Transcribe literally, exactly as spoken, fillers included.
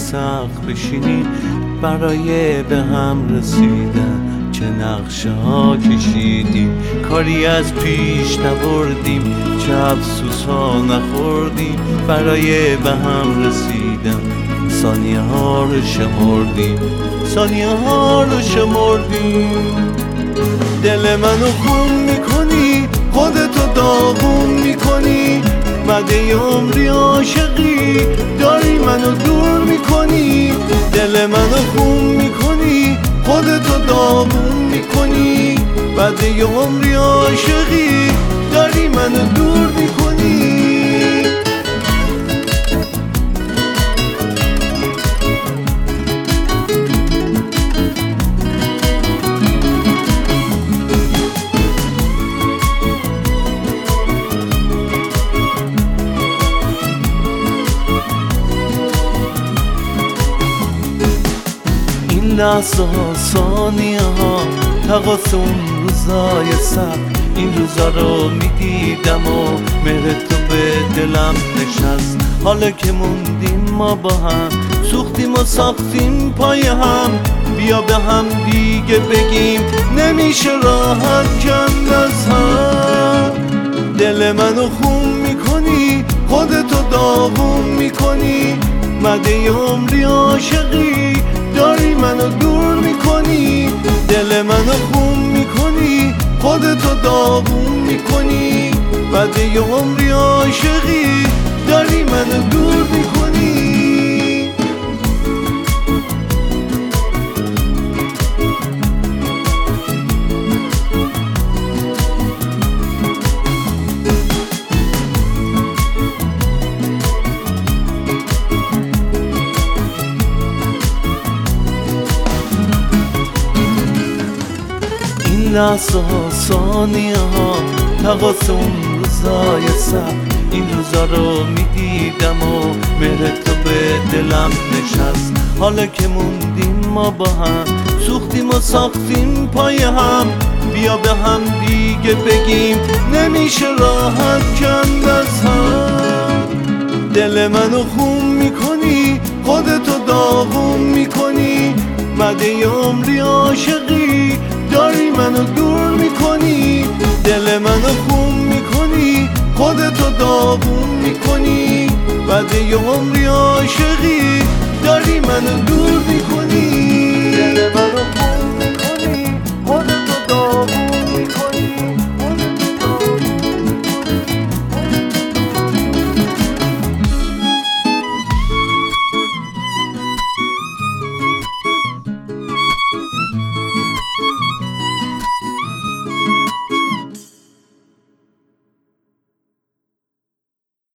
سقف بشینیم برای به هم رسیدن چه نقشه ها کشیدیم، کاری از پیش نبردیم، چه افسوس ها نخوردیم برای به هم رسیدن. ثانیه ها رو شمردیم، ثانیه ها رو شمردیم. دل منو خون میکنی، خودتو داغون میکنی، مده عمری عاشقی داری منو دور میکنی. دل منو خون میکنی، خودتو داغون میکنی، مده عمری عاشقی داری منو دور میکنی. لحظه ها ثانیه ها تقاس اون روزای سر، این روزا رو میدیدم و مهر تو به دلم نشست. حالا که موندیم ما با هم، سوختیم و ساختیم پای هم، بیا به هم دیگه بگیم نمیشه راحت کند از هم. دل منو خون میکنی، خودتو داغون میکنی، مده عمری عاشقی داری منو دور میکنی. دل منو خون میکنی، خودتو داغون میکنی، مده عمری عاشقی داری منو دور میکنی. لحظه ها ثانیه ها تقاس اون روزای سر، این روزا رو میدیدم و مهر تو به دلم نشست. حالا که موندیم ما با هم، سوختیم و ساختیم پای هم، بیا به هم دیگه بگیم نمیشه راحت کند از هم. دل منو خون میکنی، خودتو داغون میکنی، مده عمری عاشقی داری منو دور میکنی. دل منو خون میکنی، خودتو داغون میکنی، مده عمری عاشقی داری منو دور میکنی.